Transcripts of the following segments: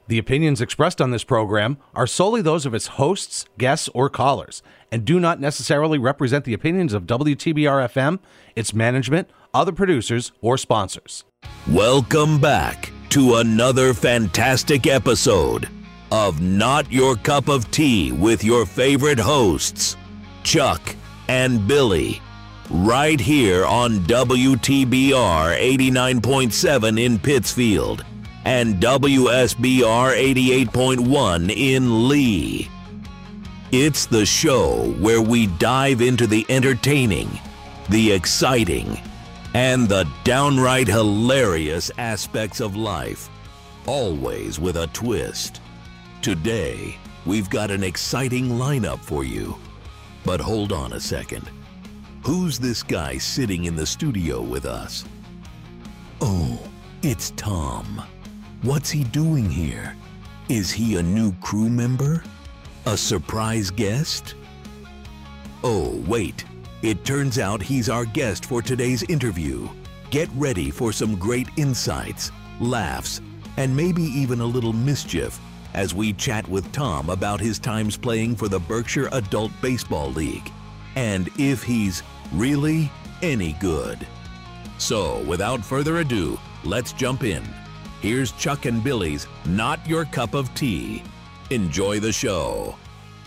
The opinions expressed on this program are solely those of its hosts, guests, or callers, and do not necessarily represent the opinions of WTBR-FM, its management, other producers, or sponsors. Welcome back to another fantastic episode of Not Your Cup of Tea with your favorite hosts, Chuck and Billy, right here on WTBR 89.7 in Pittsfield and WSBR 88.1 in Lee. It's the show where we dive into the entertaining, the exciting, and the downright hilarious aspects of life, always with a twist. Today, we've got an exciting lineup for you. But hold on a second. Who's this guy sitting in the studio with us? Oh, it's Tom. What's he doing here? Is he a new crew member? A surprise guest? Oh, wait. It turns out he's our guest for today's interview. Get ready for some great insights, laughs, and maybe even a little mischief as we chat with Tom about his times playing for the Berkshire Adult Baseball League and if he's really any good. So, without further ado, let's jump in. Here's Chuck and Billy's Not Your Cup of Tea. Enjoy the show.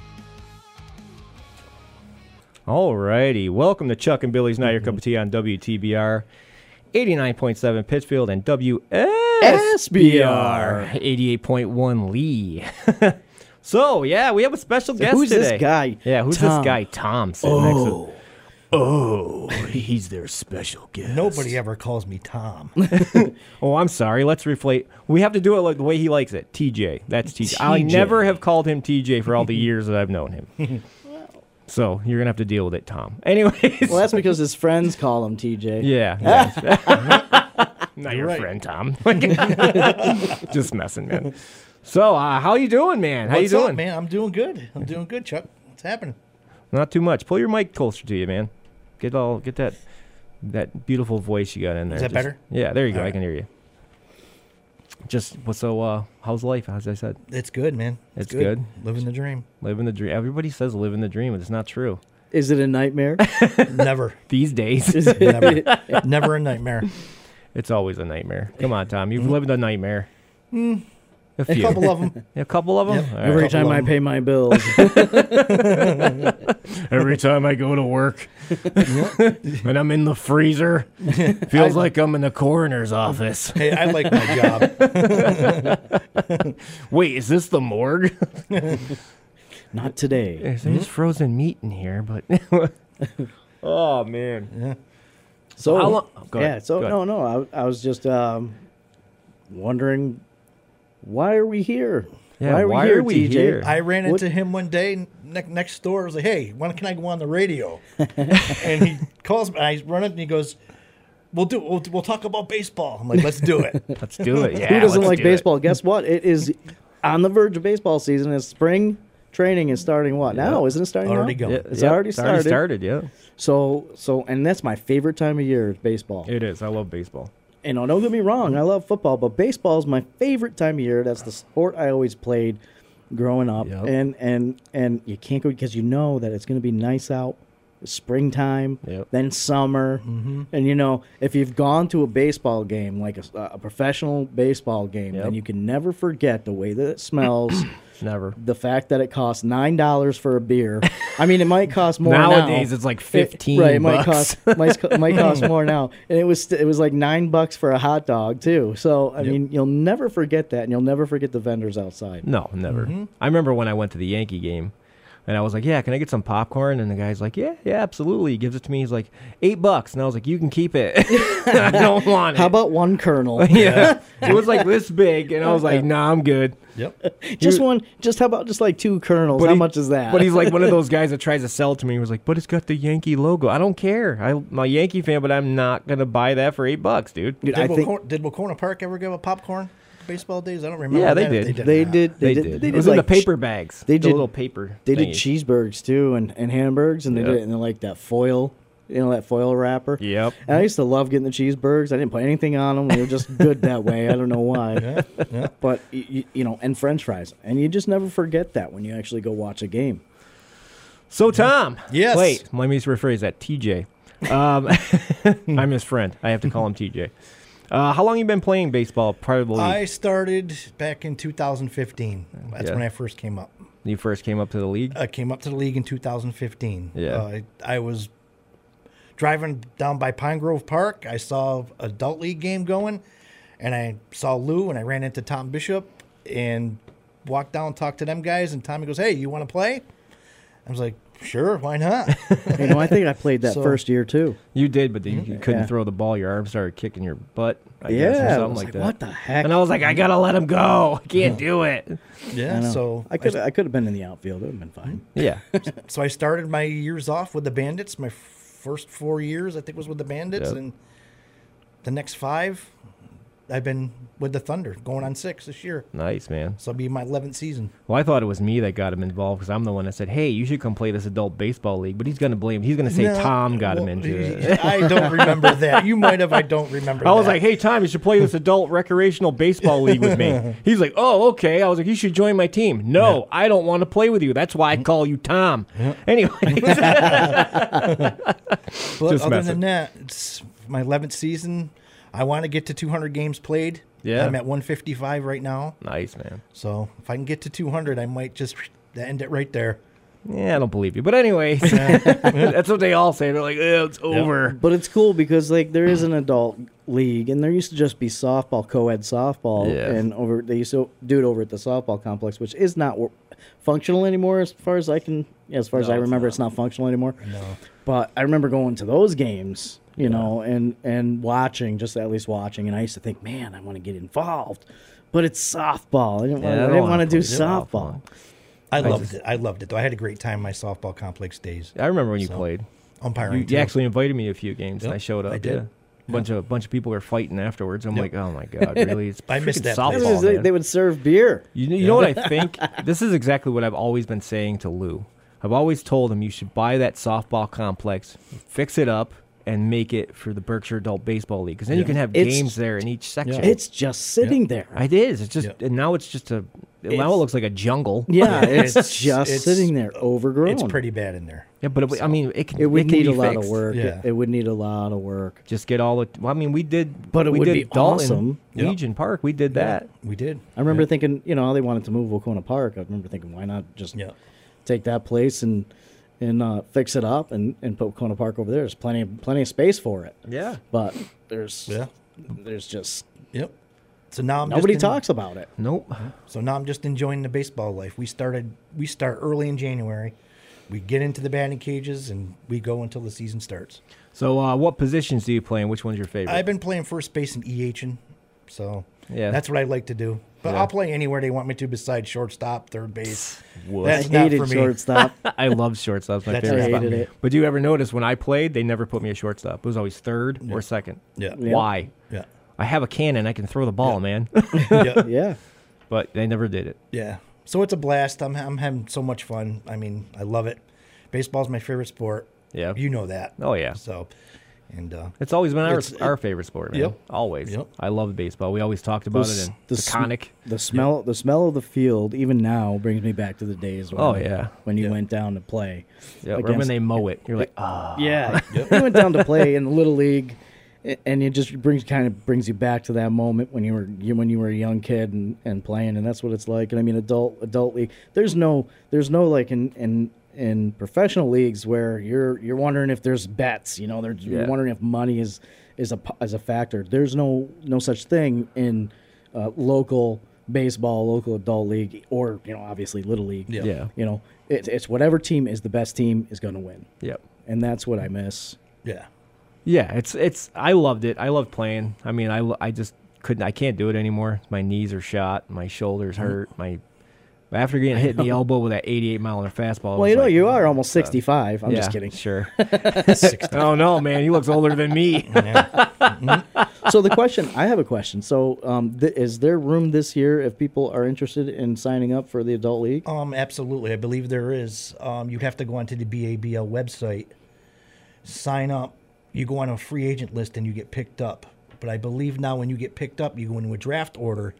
Alrighty, welcome to Chuck and Billy's Not Your Cup of Tea on WTBR 89.7 Pittsfield and WSBR 88.1 Lee. So, yeah, we have a special guest who's today. This guy? Yeah, who's Tom. this guy? Tom. Sitting next to... Oh, he's their special guest. Nobody ever calls me Tom. Oh, I'm sorry. Let's reflate. We have to do it like the way he likes it. TJ. That's TJ. I TJ. never have called him TJ for all the years that I've known him. So you're going to have to deal with it, Tom. Anyways. Well, that's because his friends call him TJ. Yeah. Not your right. friend, Tom. Just messing, man. So, how you doing, man? How What's you doing? up, man? I'm doing good. I'm doing good, Chuck. What's happening? Not too much. Pull your mic closer to you, man. Get that beautiful voice you got in there. Is that better? Yeah, there you go. All I right. can hear you. How's life? As I said, It's good, man. It's good. Living the dream. living the dream. Everybody says living the dream, but it's not true Is it a nightmare? Never. these days. Never. Never a nightmare. It's always a nightmare. Come on, Tom. You've lived a nightmare. A A few. couple of them. A couple of them. Yep. All right. Every time I pay my bills. Every time I go to work and I'm in the freezer, feels like I'm in the coroner's office. Hey, I like my job. Wait, is this the morgue? Not today. There's frozen meat in here, but oh man. So How long- go yeah. ahead. So Go ahead. no. I was just wondering, why are we here? Yeah, why are we here, TJ? here? I ran What- into him one day next door. I was like, hey, when can I go on the radio? And he calls me. I run it, and he goes, we'll talk about baseball. I'm like, let's do it. Let's do it. Yeah. Who doesn't let's like do it. baseball? Guess what? It is on the verge of baseball season. It's spring training is starting. What now? Isn't it starting? Already now? going. Yeah, It's yep, already started. Yeah, So, and that's my favorite time of year is baseball. it is. I love baseball. And don't get me wrong, I love football, but baseball is my favorite time of year. That's the sport I always played growing up. Yep. And you can't go because you know that it's going to be nice out, springtime, Yep. then summer. And if you've gone to a baseball game, like a professional baseball game, Yep. then you can never forget the way that it smells. Never. The fact that it costs $9 for a beer. I mean, it might cost more Nowadays, now. it's like 15 Right, it bucks. might cost more now. And it was like $9 for a hot dog too. So I mean, you'll never forget that, and you'll never forget the vendors outside. No, never. I remember when I went to the Yankee game, and I was like, "Yeah, can I get some popcorn?" And the guy's like, "Yeah, absolutely." He gives it to me. He's like, $8, and I was like, "You can keep it. I don't want it." How about one kernel? Yeah, it was like this big, and I was like, "Nah, I'm good." Yep. Just one. Just how about just like 2 kernels? How much is that? But he's like one of those guys that tries to sell it to me. He was like, "But it's got the Yankee logo." I don't care. I'm a Yankee fan, but I'm not gonna buy that for $8, dude. Dude, I think Did Wacona Park ever give a popcorn baseball days? I don't remember. Yeah, they that. did. they did. They did. It was in the like paper bags. they the did- little paper. They did thingies. cheeseburgers too, and hamburgers, and they Yeah. did it in like that foil You know, that foil wrapper. Yep. And I used to love getting the cheeseburgers. I didn't put anything on them. They were just good that way. I don't know why. But, you know, and French fries. And you just never forget that when you actually go watch a game. So, Tom. Yes. Wait, let me rephrase that. TJ. I'm his friend. I have to call him TJ. How long you been playing baseball? Probably. I started back in 2015. That's Yeah. when I first came up. You first came up to the league? I came up to the league in 2015. Yeah. I was driving down by Pine Grove Park. I saw adult league game going, and I saw Lou, and I ran into Tom Bishop and walked down and talked to them guys. And Tommy goes, "Hey, you want to play?" I was like, "Sure, why not?" You know, I think I played that So- first year, too. You did, but you couldn't Yeah. throw the ball. Your arm started kicking your butt. I guess, or Yeah. I something was like like, that. what the heck? And I was like, I gotta let him go. I can't do it. I Yeah. know. So I could have been in the outfield. It would have been fine. Yeah. So I started my years off with the Bandits. My first 4 years, I think, was with the Bandits, Yep. and the next 5, I've been with the Thunder, going on 6 this year. Nice, man. So it'll be my 11th season. Well, I thought it was me that got him involved because I'm the one that said, "Hey, you should come play this adult baseball league." But he's gonna blame. He's gonna say No, Tom got him well, into it. I don't remember that. You might have. I don't remember. I was that. like, "Hey, Tom, you should play this adult recreational baseball league with me." He's like, "Oh, okay." I was like, "You should join my team." No, I don't want to play with you. That's why I call you Tom. Anyway, But just other messing. than that, it's my 11th season. I want to get to 200 games played. Yeah. I'm at 155 right now. nice, man. So if I can get to 200, I might just end it right there. Yeah, I don't believe you, but anyways, that's what they all say. They're like, "Oh, it's over." But it's cool because like there is an adult league, and there used to just be softball, co-ed softball, Yeah. and they used to do it over at the softball complex, which is not functional anymore as far as I remember. It's not functional anymore. No. But I remember going to those games, you know, and watching, just at least watching, and I used to think, man, I want to get involved, but it's softball. I didn't want to do softball. I loved it. I loved it, though. I had a great time in my softball complex days. I remember when you So, played. Umpiring. You too. actually invited me to a few games, and Yep, I showed up. I did. Yeah. Bunch of people were fighting afterwards. I'm Yep. like, oh my god, really? It's I missed freaking that softball, place. man. They would serve beer. You know what I think? This is exactly what I've always been saying to Lou. I've always told him you should buy that softball complex, fix it up, and make it for the Berkshire Adult Baseball League. Because then you can have It's- games there in each section. It's just sitting there. It is. It's just, Yeah. and now it's just now it looks like a jungle. Yeah, it's It's- just it's- sitting there, overgrown. It's pretty bad in there. Yeah, but I mean, it can. It would can need be a lot of fixed. work. Yeah. It would need a lot of work. Just get all the. Well, I mean, we did. But it we would did be Dalton, awesome. Yep. Legion Park. We did that. We did. I remember thinking, you know, they wanted to move Wacona Park. I remember thinking, why not just Yeah. take that place and fix it up and put Wacona Park over there? There's plenty of space for it. Yeah. But there's Yeah. just Yep. So now I'm nobody just talks about it. Nope. So now I'm just enjoying the baseball life. We start early in January. We get into the batting cages and we go until the season starts. So, what positions do you play, and which one's your favorite? I've been playing first base and EHing, so Yeah. that's what I like to do. But Yeah. I'll play anywhere they want me to besides shortstop, third base. Wuss. That's I not hated for me. shortstop. I love shortstop. That's my That's favorite I not spot. hated me. it. But do you ever notice when I played, they never put me a shortstop? It was always third or second. Yeah. Yeah. Why? Yeah. I have a cannon. I can throw the ball, man. Yeah. Yeah. But they never did it. Yeah. So it's a blast. I'm having so much fun. I mean, I love it. Baseball's my favorite sport. Yeah. You know that. Oh, yeah. So, and It's always been It's- our favorite sport, man. Yep. Always. Yep. I love baseball. We always talked about it, and The it's sm- iconic. The smell of the field, even now, brings me back to the days when, Oh, yeah. when you Yeah. went down to play. Yeah, or when against- they mow it, you're like, ah. Yeah, you went down to play in the little league, and it just brings you back to that moment when you were a young kid and playing, and that's what it's like. And I mean, adult league. There's no like in professional leagues where you're wondering if there's bets. You know, you're Yeah. wondering if money is a factor. There's no such thing in local baseball, local adult league, or obviously little league. Yeah. Yeah. You know, it's whatever team is the best team is going to win, Yep. and that's what I miss. yeah. Yeah, it's. I loved it. I loved playing. I mean, I just couldn't. I can't do it anymore. My knees are shot. My shoulders hurt. After getting hit in the elbow with that 88-mile-an-hour fastball. Well, you are almost 65. I'm yeah, just kidding. Sure. Oh no, man, he looks older than me. So I have a question. So is there room this year if people are interested in signing up for the adult league? Absolutely. I believe there is. You'd have to go onto the BABL website, sign up, you go on a free agent list and you get picked up. But I believe now when you get picked up, you go into a draft order.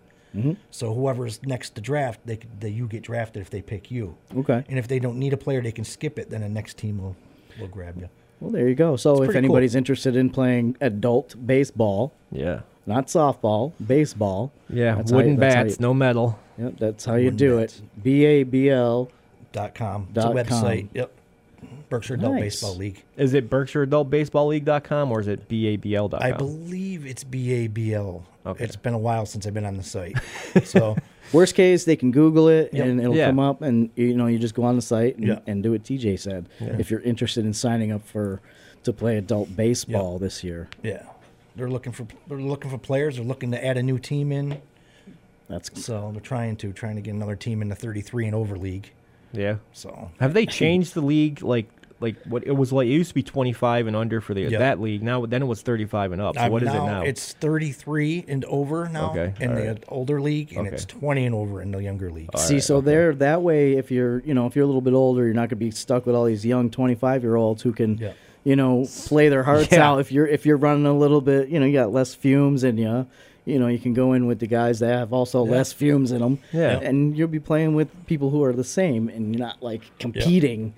So whoever's next to draft, you get drafted if they pick you. Okay. And if they don't need a player, they can skip it. Then the next team will grab you. Well, there you go. So if pretty anybody's interested in playing adult baseball, Yeah. not softball, baseball. Yeah. that's Wooden how you- that's how bats, you- no metal. Yep, that's how you Wooden do bats. it. BABL. .com. It's a .com. website. Yep. Berkshire Adult Nice. Baseball League. Is it BerkshireAdultBaseballLeague.com or is it BABL.com? I believe it's BABL. Okay. It's been a while since I've been on the site. So Worst case, they can Google it Yep. and it'll Yeah. come up, and you just go on the site and, Yeah. and do what TJ said. If you're interested in signing up to play adult baseball this year, yeah, they're looking for players. They're looking to add a new team in. that's So they're trying to get another team in the 33 and over league. Yeah. So Have they changed the league? Like what it was like? It used to be 25 and under for that league. Now then it was 35 and up. So what is it now? It's 33 and over now Okay, in all the right. older league, and Okay. it's 20 and over in the younger league. See, so there, that way, if you're a little bit older, you're not going to be stuck with all these young 25-year-olds who can, Yeah. play their hearts Yeah. out. If you're running a little bit, you got less fumes in you. You can go in with the guys that have also less fumes in them. Yeah. And you'll be playing with people who are the same, and you're not like competing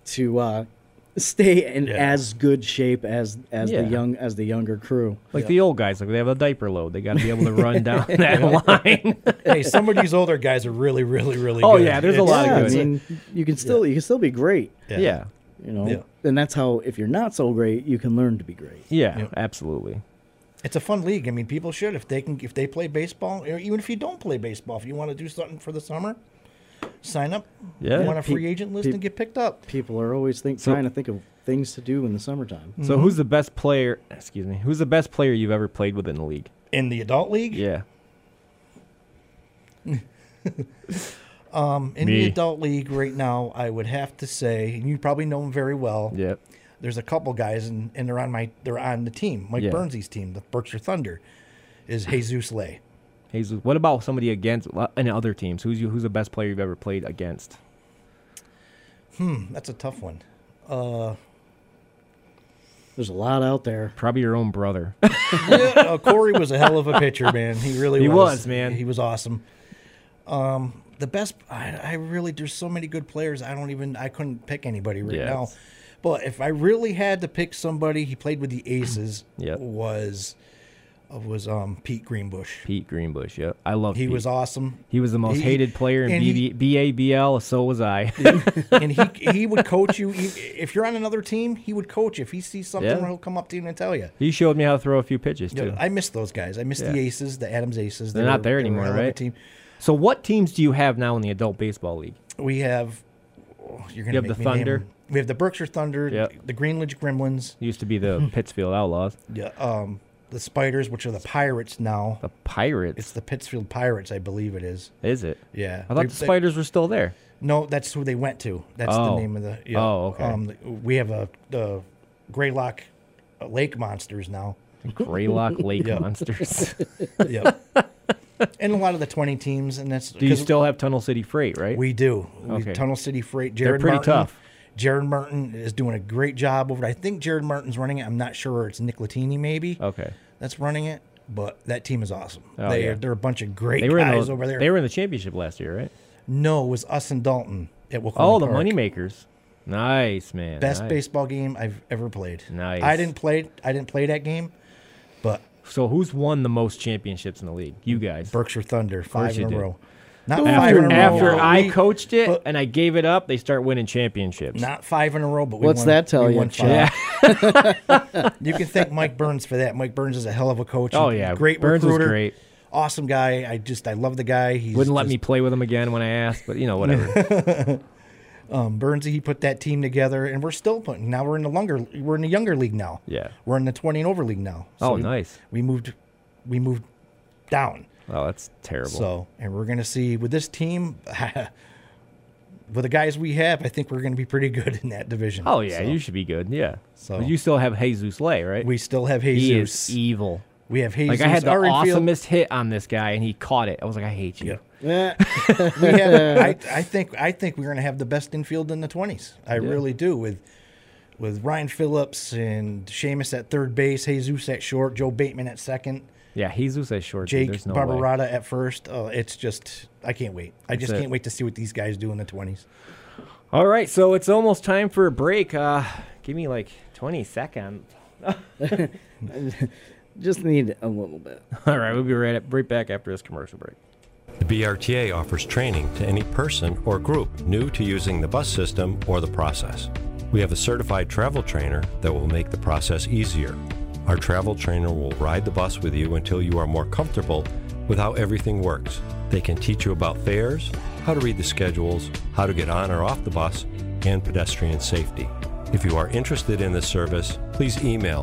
to stay in Yeah. as good shape as Yeah. the younger crew. Like the old guys, like they have a diaper load. They got to be able to run down that line. Hey, some of these older guys are really, really, really Oh, good. yeah, there's a lot Yeah, of I good. mean, you can still be great. Yeah. Yeah. And that's how, if you're not so great, you can learn to be great. Yeah, Yep. absolutely. It's a fun league. I mean, people should if they play baseball, or even if you don't play baseball, if you want to do something for the summer, sign up. Yeah. Go on a free agent list and get picked up. People are always trying to think of things to do in the summertime. So who's the best player? Excuse me. Who's the best player you've ever played with in the league? In the adult league, Yeah. in Me. the adult league right now, I would have to say, and you probably know him very well. Yep. There's a couple guys, and they're on the team. Mike Yeah. Burns' team, the Berkshire Thunder, is Jesus Lay. Jesus. What about somebody against in other teams? Who's the best player you've ever played against? That's a tough one. There's a lot out there. Probably your own brother. Corey was a hell of a pitcher, man. He really He was. was, man. He was awesome. The best, I really, there's so many good players. I couldn't pick anybody right Yeah, now. it's- But if I really had to pick somebody, he played with the Aces. Yep. Was Pete Greenbush. Pete Greenbush. Yep. I love. He Pete. was awesome. He was the most He- hated player in and he- BABL. So was I. And he would coach you. If you're on another team, he would coach. If he sees something, Yeah. he'll come up to you and tell you. He showed me how to throw a few pitches too. Yeah, I miss those guys. I miss Yeah. the Aces, the Adams Aces. They're not there they were a anymore, hell of a right? Team. So what teams do you have now in the adult baseball league? We have. You're gonna You have make the me name Thunder? them. We have the Berkshire Thunder, Yep. the Greenwich Gremlins, Used to be the Pittsfield Outlaws. the Spiders, which are the Pirates now. The Pirates. It's the Pittsfield Pirates, I believe it is. Is it? Yeah, I thought the Spiders were still there. No, that's who they went to. That's the Oh. name of the. Yeah. Oh, okay. We have the Greylock Lake Monsters now. Greylock Lake Yeah. Monsters. Yep. And a lot of the 20 teams, and that's. Do you 'cause still have Tunnel City Freight, right? We do. Okay. Tunnel City Freight. They're Jared pretty Martin, tough. Jared Martin is doing a great job over it. I think Jared Martin's running it. I'm not sure. It's Nick Latini maybe Okay. that's running it, but that team is awesome. Oh, yeah. They're a bunch of great They were in guys the, over there. They were in the championship last year, right? No, it was us and Dalton at Wilcombe Oh, the Park. Moneymakers. Nice, man. Best nice. baseball game I've ever played. Nice. I didn't play that game, but So who's won the most championships in the league? You guys. Berkshire Thunder, course 5 you in a did. row. Not 5 in a row. After but I we- coached it but- and I gave it up, they start winning championships. Not 5 in a row, but we What's won, that tell we you, won Chad? 5. You can thank Mike Burns for that. Mike Burns is a hell of a coach. Oh, yeah. Great Burns was recruiter. great. Awesome guy. I love the guy. He's Wouldn't let just- me play with him again when I asked, but whatever. Burnsy, he put that team together, and we're still putting. Now we're in the younger league now. Yeah. We're in the 20 and over league now. Oh, nice. We moved down. Oh, that's terrible. So, and we're gonna see with this team, with the guys we have, I think we're gonna be pretty good in that division. Oh yeah, So, you should be good. Yeah. So- But you still have Jesus Lay, right? we still have he Jesus. is evil. We have Jesus. Like I had the Ardenfield. awesomest hit on this guy, and he caught it. I was like, I hate you. Yeah. Eh, We have, I think we're gonna have the best infield in the 20s. I really do. With with Ryan Phillips and Seamus at third base, Jesus at short, Joe Bateman at second, Yeah, Jesus at short. Jake There's no way. Barbarata at first. Oh, it's just, I can't wait. I just it. can't wait to see what these guys do in the 20s. All right, so it's almost time for a break. Give me like 20 seconds. Just need a little bit. All right, we'll be right back after this commercial break. The BRTA offers training to any person or group new to using the bus system or the process. We have a certified travel trainer that will make the process easier. Our travel trainer will ride the bus with you until you are more comfortable with how everything works. They can teach you about fares, how to read the schedules, how to get on or off the bus, and pedestrian safety. If you are interested in this service, please email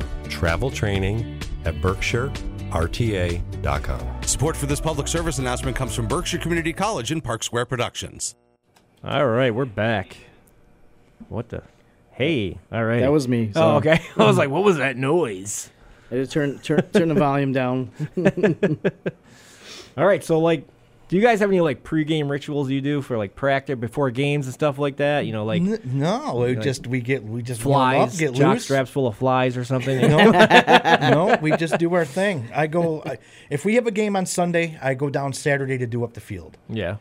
traveltraining@berkshirerta.com. Support for this public service announcement comes from Berkshire Community College and Park Square Productions. All right, we're back. What the? Hey, all right. That was me. So Oh, okay. I was like, what was that noise? I had to turn the volume down. All right, so like, do you guys have any like pregame rituals you do for like practice before games and stuff like that? You know, like No, we just warm flies, up, get jock loose. straps full of flies or something. No, we just do our thing. If we have a game on Sunday, I go down Saturday to do up the field. Yeah.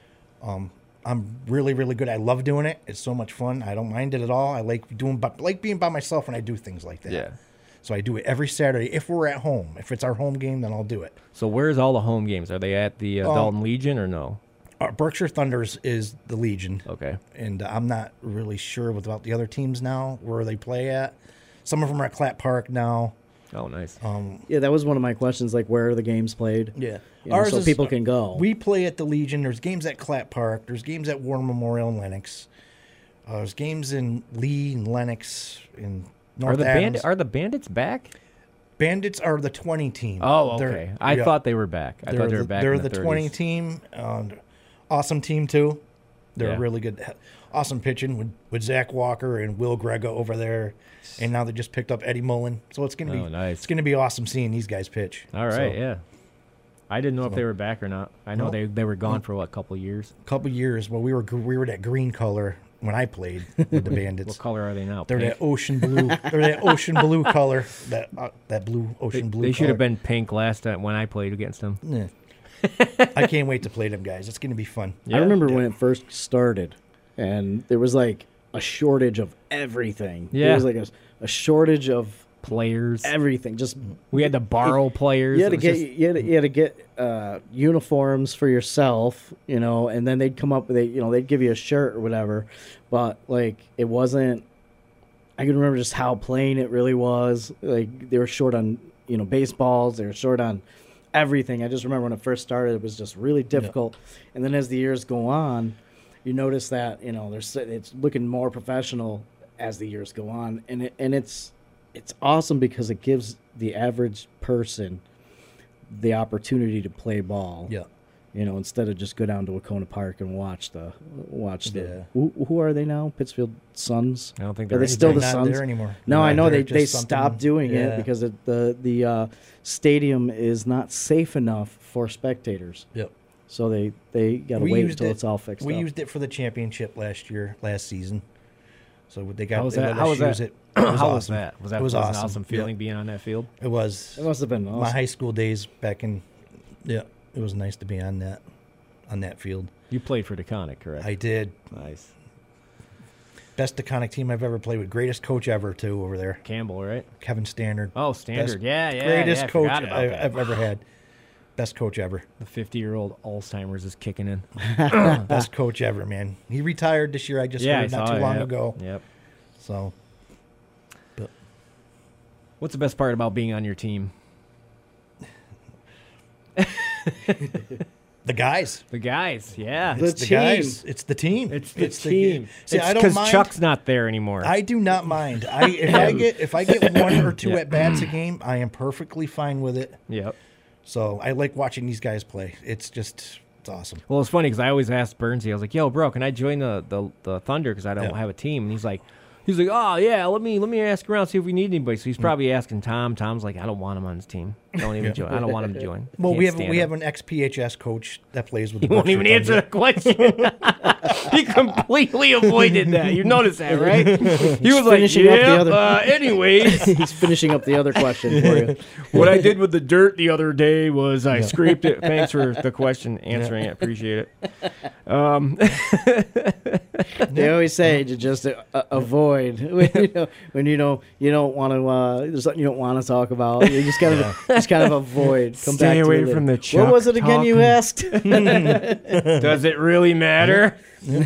I'm really, really good. I love doing it. It's so much fun. I don't mind it at all. I like being by myself when I do things like that. Yeah. So I do it every Saturday. If we're at home, if it's our home game, then I'll do it. So where's all the home games? Are they at the Dalton Legion or no? Berkshire Thunders is the Legion. Okay. And I'm not really sure about the other teams now where they play at. Some of them are at Clap Park now. Oh, nice. Yeah, that was one of my questions. Like, where are the games played? Yeah. You know, so people can go. We play at the Legion. There's games at Clap Park. There's games at War Memorial and Lennox. There's games in Lee and Lennox and North Adams. Are the Bandits back? Bandits are the 20 team. Oh, okay. I thought they were back. I thought they were back. They're in the 20 30s. team. Awesome team too. They're Yeah. really good. Awesome pitching with Zach Walker and Will Grega over there, and now they just picked up Eddie Mullen. So it's gonna be nice. It's gonna be awesome seeing these guys pitch. All right, So, yeah. I didn't know if they were back or not. I know No. they were gone for what, a couple years. Couple years. Well, we were that green color when I played with the Bandits. What color are they now? They're Pink? that ocean blue. They're that ocean blue color. That blue ocean blue. They should have color. been pink last time when I played against them. Yeah. I can't wait to play them guys. It's gonna be fun. Yeah. I remember when it first started, and there was like a shortage of everything. Yeah. There was like a shortage of Players. everything. Just We had to borrow players. you had to It was get just- you had to get uniforms for yourself, you know, and then they'd come up with they'd give you a shirt or whatever, but like it wasn't. I can remember just how plain it really was. Like they were short on baseballs. They were short on everything. I just remember when it first started, it was just really difficult. And then as the years go on, you notice that it's looking more professional as the years go on, and it's awesome because it gives the average person the opportunity to play ball. Yeah. Instead of just go down to Wacona Park and watch the. Who are they now? Pittsfield Suns. I don't think Are they're they still They're the not Suns there anymore. No, I know they're they just something- stopped doing it yeah. because the stadium is not safe enough for spectators. Yep. So they got to We wait used until it- it's all fixed We up. used it for the championship last season. So they got. How was they that? let How us was that? use It. It was How awesome. was that? Was that It was an awesome. awesome feeling being on that field? It was. It must have been My awesome. high school days back in. Yeah, it was nice to be on that field. You played for DeConnick, correct? I did. Nice. Best DeConnick team I've ever played with. Greatest coach ever too over there. Campbell, right? Kevin Standard. Oh, Standard. Best- Yeah. Greatest I coach forgot about that. I've ever had. Best coach ever. The 50-year-old Alzheimer's is kicking in. Best coach ever, man. He retired this year. I just Yeah, I heard not saw too it, long yep. ago. Yep. So What's the best part about being on your team? the guys. The guys, yeah. The It's the team. guys. It's the team. It's the team. See, it's I don't because mind. Chuck's not there anymore. I do not mind. If I get one or two Yeah. at bats a game, I am perfectly fine with it. Yep. So I like watching these guys play. It's awesome. Well, it's funny because I always asked Bernsey, I was like, yo, bro, can I join the Thunder because I don't Yeah. have a team? And he's like, He's like, oh yeah, let me ask around, see if we need anybody. So he's probably asking Tom. Tom's like, I don't want him on his team. Don't even join. I don't want him to join. Well, Can't we stand have him. an ex-PHS coach that plays with the He won't even answer the question. He completely avoided that. You noticed that, right? He was like, finishing up the yeah, other- anyways. He's finishing up the other question for you. What I did with the dirt the other day was I scraped it. Thanks for the question, answering it. Appreciate it. They always say to just avoid when you don't want to. There's something you don't want to talk about. You just kind of avoid. Come Stay back away to it from the later. Chuck What was it again? You talking. asked. Does it really matter?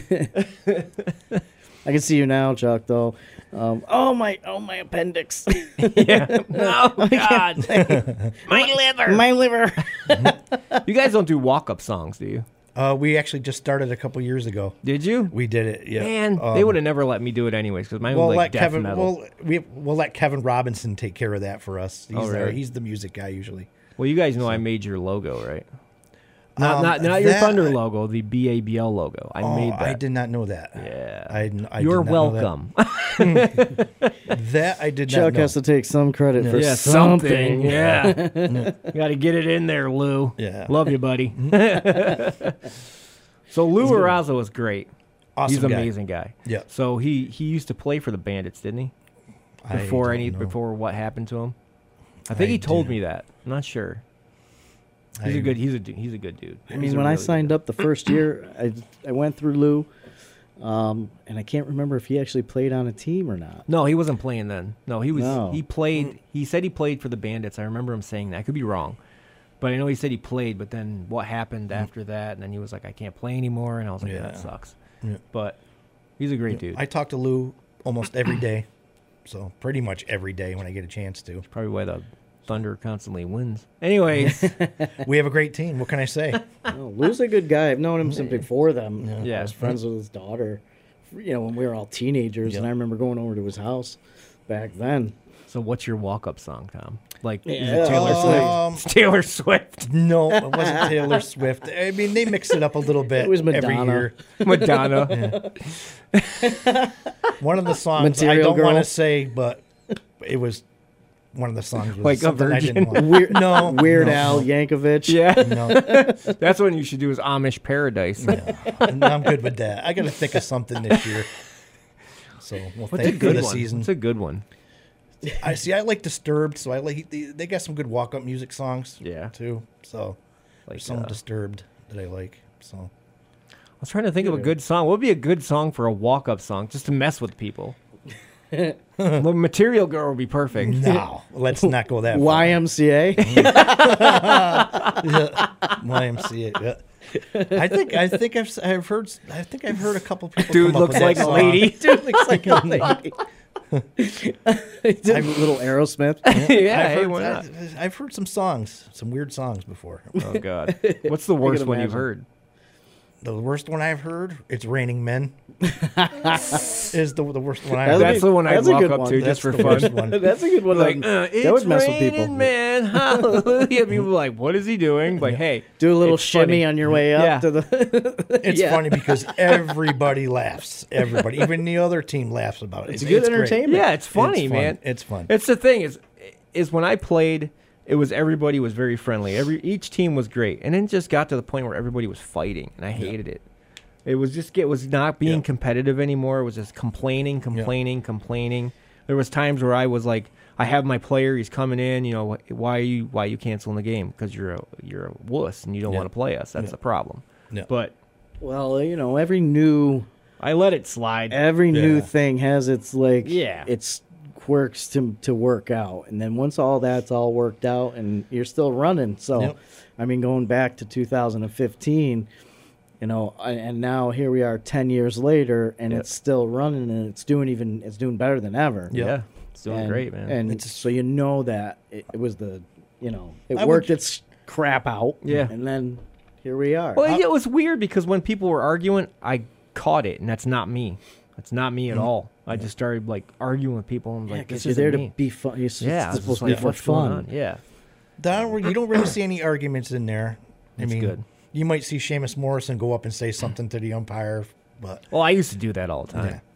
I can see you now, Chuck. Though. Oh my appendix. Yeah. Oh God. My liver. My liver. You guys don't do walk-up songs, do you? We actually just started a couple years ago. Did you? We did it. Yeah. Man, they would have never let me do it anyways because mine was like death metal. We'll let Kevin Robinson take care of that for us. really? He's the music guy usually. Well, you guys know I made your logo, right? Not your that- Thunder logo, the BABL logo. I made that. I did not know that. Yeah. I You're did not know welcome. That I did not Chuck know. has to take some credit for Yeah, something. Yeah. Got to get it in there, Lou. Yeah. Love you, buddy. So Lou Arraza was great. Awesome He's an guy. amazing guy. Yeah. So he used to play for the Bandits, didn't he? Before what happened to him? I think he told me that. I'm not sure. He's a good dude. I mean, when I signed up the first year, I went through Lou, and I can't remember if he actually played on a team or not. No, he wasn't playing then. No, he was. No. He played. He said he played for the Bandits. I remember him saying that. I could be wrong, but I know he said he played. But then what happened after that? And then he was like, "I can't play anymore." And I was like, Yeah. "That sucks." Yeah. But he's a great dude. I talk to Lou almost every day, so pretty much every day when I get a chance to. Probably why the Thunder constantly wins. Anyways, We have a great team. What can I say? Oh, Lou's a good guy. I've known him since before them. Yeah. I was friends with his daughter, when we were all teenagers, and I remember going over to his house back then. so what's your walk-up song, Tom? Like is Yeah. it Taylor Swift? It's Taylor Swift. No, it wasn't Taylor Swift. I mean, they mix it up a little bit It was every Madonna. year. Madonna. One of the songs Material I don't want Girl. to say, but it was one of the songs was Like a something I didn't virgin. want. No, Weird no, Al Yankovic. Yeah, No, that's what you should do. Is Amish Paradise? no, I'm good with that. I got to think of something this year. So we'll What's a thank for good the one? season. What's a good one? I like Disturbed, so I like they got some good walk-up music songs. Yeah. too. So Like there's some Disturbed that I like. So I was trying to think of a good song. What would be a good song for a walk-up song, just to mess with people? Well, Material Girl would be perfect. no, let's not go that far. YMCA. YMCA. Yeah. I think I've heard a couple people. Dude come up looks with like that a song. lady. Dude looks like a lady. Did a little Aerosmith. Yeah, hey, why not? I've heard some songs, some weird songs before. Oh God, what's the worst one you've imagine. heard? The worst one I've heard, it's Raining Men. Is the worst one I've That'd heard. That's the one I'd that's a walk good up one. to That's just for the fun. worst one. That's a good one. Like, that it's would mess with people. raining, man, hallelujah. People are like, what is he doing? Like, hey, Do a little it's shimmy funny. on your way up Yeah. to the. It's Yeah. funny because everybody laughs. Everybody, even the other team laughs about it. It's good great. entertainment. Yeah, it's funny, It's fun. man. It's fun. It's the thing is when I played, it was everybody was very friendly. Each team was great, and then it just got to the point where everybody was fighting, and I hated it. It was not being Yeah. competitive anymore. It was just complaining. There was times where I was like, I have my player, he's coming in. Why are you canceling the game? Because you're a wuss and you don't Yeah. want to play us. That's Yeah. the problem. Yeah. But Well, every new I let it slide. new Yeah. thing has its Yeah. its quirks to work out, and then once all that's all worked out, and you're still running. So, Yep. I mean, going back to 2015. And now here we are 10 years later, and Yep. it's still running, and it's doing better than ever. Yeah, it's doing And- great, man. And so that it was it I worked would- its crap out. Yeah. And then here we are. Well, yeah, it was weird because when people were arguing, I caught it, and that's not me. That's not me at all. I just started like arguing with people, and I'm Yeah, like, because this you're there isn't to me. be fun. You're Yeah, I it's was supposed just to be like, for what's going fun. on? Yeah, You don't really see any arguments in there. That's good. You might see Seamus Morrison go up and say something to the umpire, but Well, I used to do that all the time. Yeah.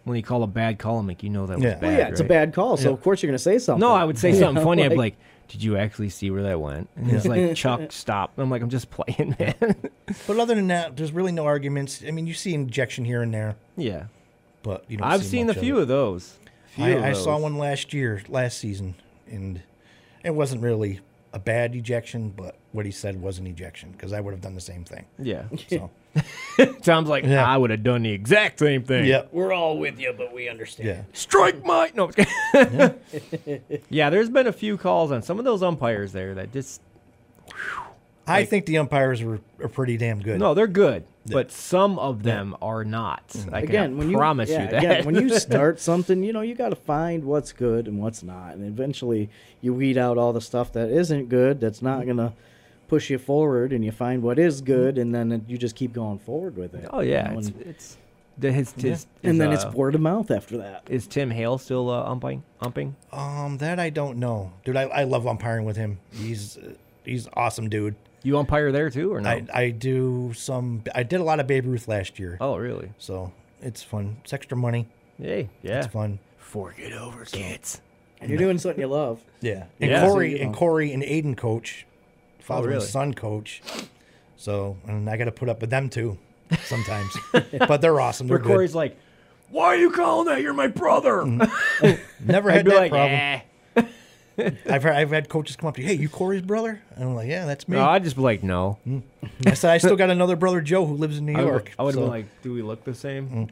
when you call a bad call, I'm like, you know that was Yeah. bad. Well, yeah, it's a right? bad call, so of course you're going to say something. No, I would say something funny. I'd be like- like, did you actually see where that went? And he's like, Chuck, stop. And I'm like, I'm just playing, man. But other than that, there's really no arguments. I mean, you see injection here and there, Yeah. but you don't. I've see seen much a few it. of those. I saw one last season, and it wasn't really a bad ejection, but what he said was an ejection because I would have done the same thing. Yeah. So, Sounds like Yeah. I would have done the exact same thing. yeah, We're all with you, but we understand. yeah. Strike my. No. Yeah, there's been a few calls on some of those umpires there that just. I think the umpires are pretty damn good. No, they're good, but some of them are not. I Again, can when you promise you yeah, that. again, when you start something, you got to find what's good and what's not, and eventually you weed out all the stuff that isn't good, that's not gonna push you forward, and you find what is good, and then you just keep going forward with it. Oh yeah, you know, it's his and then it's word of mouth after that. Is Tim Hale still umping? That I don't know, dude. I love umpiring with him. He's awesome, dude. You umpire there too, or no? I do some. I did a lot of Babe Ruth last year, Oh really? so it's fun. It's extra money. Hey, yeah. It's fun. Fork it over, kids. And you're doing something you love. Yeah, and Yeah. Corey So, and Corey and Aiden coach, father really? and son coach. So and I got to put up with them too sometimes, but they're awesome. They're Where Corey's like, "Why are you calling that? You're my brother." good. Never I'd had be that like, problem. "Eh." I've had coaches come up to you, hey, you Corey's brother? And I'm like, yeah, that's me. No, I'd just be like, "No." I said I still got another brother Joe who lives in New York. I would have so- been like, "Do we look the same?"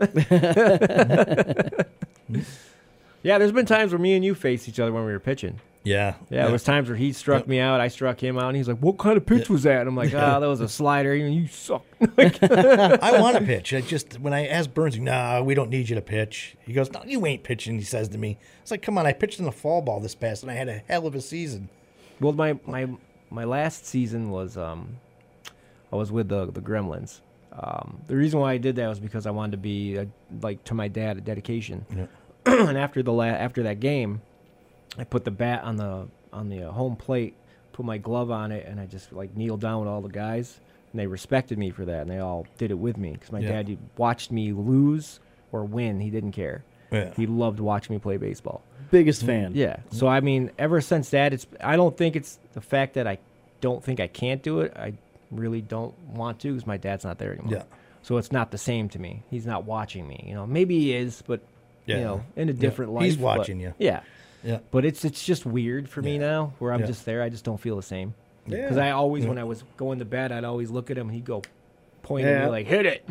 Yeah, there's been times where me and you faced each other when we were pitching. yeah, Yeah, there was times where he struck me out, I struck him out, and he's like, "What kind of pitch was that?" And I'm like, "Ah, that was a slider. You suck." I want to pitch. I just when I asked Burns, nah, we don't need you to pitch. He goes, no, you ain't pitching. He says to me, it's like, come on, I pitched in the fall ball this past, and I had a hell of a season. Well, my last season was I was with the Gremlins. The reason why I did that was because I wanted to be like to my dad a dedication. Yeah. And after after that game, I put the bat on the home plate, put my glove on it, and I just like kneeled down with all the guys, and they respected me for that, and they all did it with me because my Yeah. dad watched me lose or win. He didn't care. Yeah. He loved watching me play baseball. Biggest fan. Yeah. So I mean, ever since that, I don't think it's the fact that I don't think I can't do it. I really don't want to because my dad's not there anymore. Yeah. So it's not the same to me. He's not watching me. Maybe he is, but Yeah. in a different life. He's but- watching you. Yeah. Yeah. But it's just weird for me Yeah. now where I'm Yeah. just there. I just don't feel the same. Yeah. Because I always, when I was going to bed, I'd always look at him and he'd go point at Yeah. me like, hit it.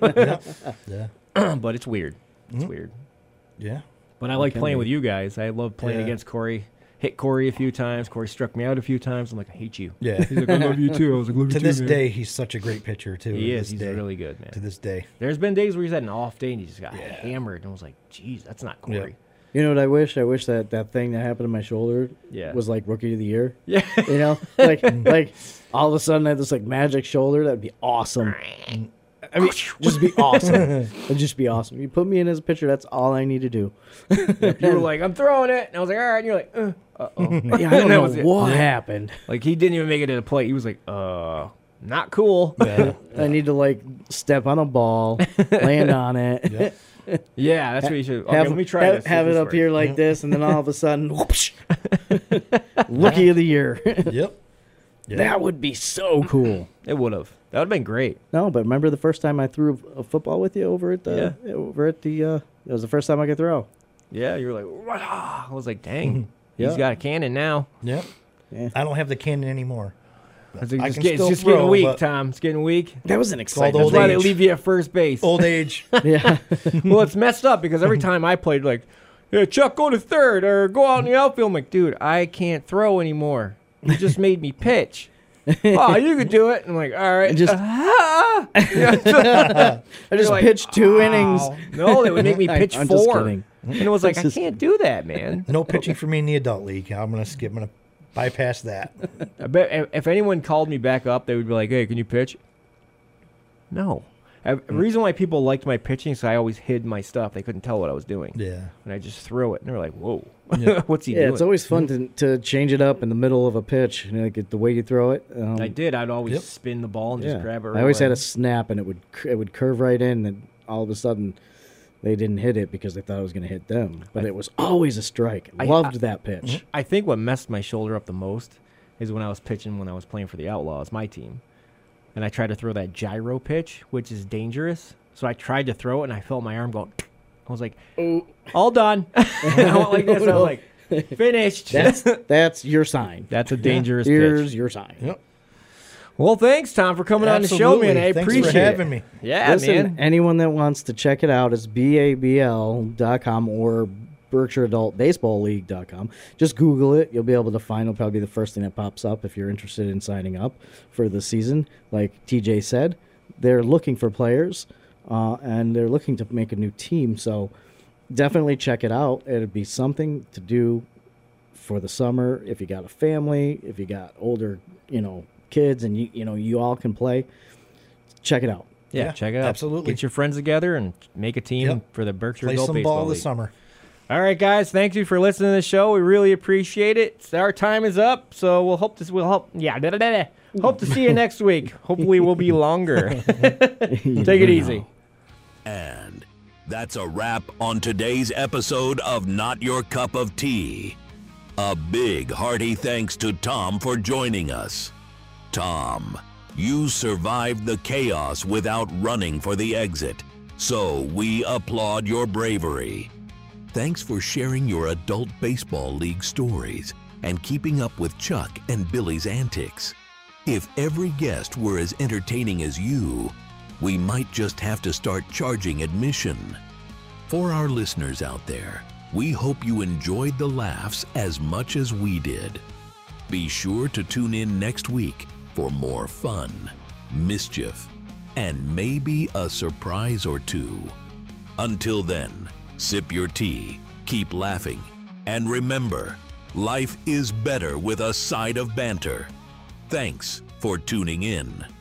Yeah. But it's weird. It's weird. Yeah. But I like can playing be. with you guys. I love playing Yeah. against Corey. Hit Corey a few times. Corey struck me out a few times. I'm like, I hate you. Yeah. He's like, I love you too. I was like, love you To too, this man. day, he's such a great pitcher, too. He to is. this He's day. really good, man. To this day. There's been days where he's had an off day and he just got hammered. And I was like, geez, that's not Corey. You know what I wish? I wish that thing that happened to my shoulder Yeah. was like Rookie of the Year. Yeah. Like all of a sudden I had this like magic shoulder. That'd be awesome. I mean, just be awesome. It'd just be awesome. You put me in as a pitcher. That's all I need to do. You were like, I'm throwing it. And I was like, all right. And you're like, uh-oh. Yeah, I don't That know was it. what happened. Like, he didn't even make it to the plate. He was like, not cool. Yeah. I need to like step on a ball, land on it. Yeah. Yeah, that's what you should. Okay, Have, let me try have, this. see have if it this up works. here like this, and then all of a sudden, whoosh, Rookie of the Year. Yep. Yeah. That would be so cool. It would have. That would have been great. No, but remember the first time I threw a football with you over at the it was the first time I could throw. Yeah, you were like, "Wah!" I was like, dang, Yeah. he's got a cannon now. Yep. Yeah. I don't have the cannon anymore. I was like, I it's can getting, still it's just getting throw, weak, but- Tom. It's getting weak. That was an called exciting. That's old why they age. leave you at first base. Old age. Yeah. Well, it's messed up because every time I played, like, yeah, Chuck, go to third or go out in the outfield. I'm like, dude, I can't throw anymore. You just made me pitch. Oh, you could do it. I'm like, all right. And just- I just like, pitched 2 innings. Ow. No, they would make me pitch I'm just 4. kidding. And it was like, I Just- can't do that, man. No pitching for me in the adult league. I'm gonna skip. I'm gonna bypass that. I bet if anyone called me back up, they would be like, hey, can you pitch? No. The reason why people liked my pitching is I always hid my stuff. They couldn't tell what I was doing. Yeah. And I just threw it. And they were like, whoa. Yeah. What's he Yeah, doing? it's always fun to change it up in the middle of a pitch. Like the way you throw it. I did. I'd always Yep. spin the ball and Yeah. just grab it. I always right had a away. snap, and it would curve right in, and all of a sudden, they didn't hit it because they thought it was going to hit them. But it was always a strike. Loved that pitch. I think what messed my shoulder up the most is when I was pitching when I was playing for the Outlaws, my team. And I tried to throw that gyro pitch, which is dangerous. So I tried to throw it, and I felt my arm go. I was like, all done. I went like this. I was like, finished. That's your sign. That's a dangerous Here's pitch. your sign. Yep. Well, thanks, Tom, for coming on the show, man. I Thanks appreciate for having me. Yeah, Listen, man. anyone that wants to check it out, it's BABL.com or BerkshireAdultBaseballLeague.com. Just Google it. You'll be able to find. It'll probably be the first thing that pops up if you're interested in signing up for the season. Like TJ said, they're looking for players, and they're looking to make a new team. So definitely check it out. It'd be something to do for the summer if you got a family, if you got older, kids, and you all can play. Check it out. Yeah, check it out. absolutely. Get your friends together and make a team for the Berkshire Play Adult some Baseball ball League. this summer. All right, guys. Thank you for listening to the show. We really appreciate it. Our time is up, so hope to see you next week. Hopefully, we'll be longer. Take it easy. And that's a wrap on today's episode of Not Your Cup of Tea. A big hearty thanks to Tom for joining us. Tom, you survived the chaos without running for the exit, so we applaud your bravery. Thanks for sharing your adult baseball league stories and keeping up with Chuck and Billy's antics. If every guest were as entertaining as you, we might just have to start charging admission. For our listeners out there, we hope you enjoyed the laughs as much as we did. Be sure to tune in next week for more fun, mischief, and maybe a surprise or two. Until then, sip your tea, keep laughing, and remember, life is better with a side of banter. Thanks for tuning in.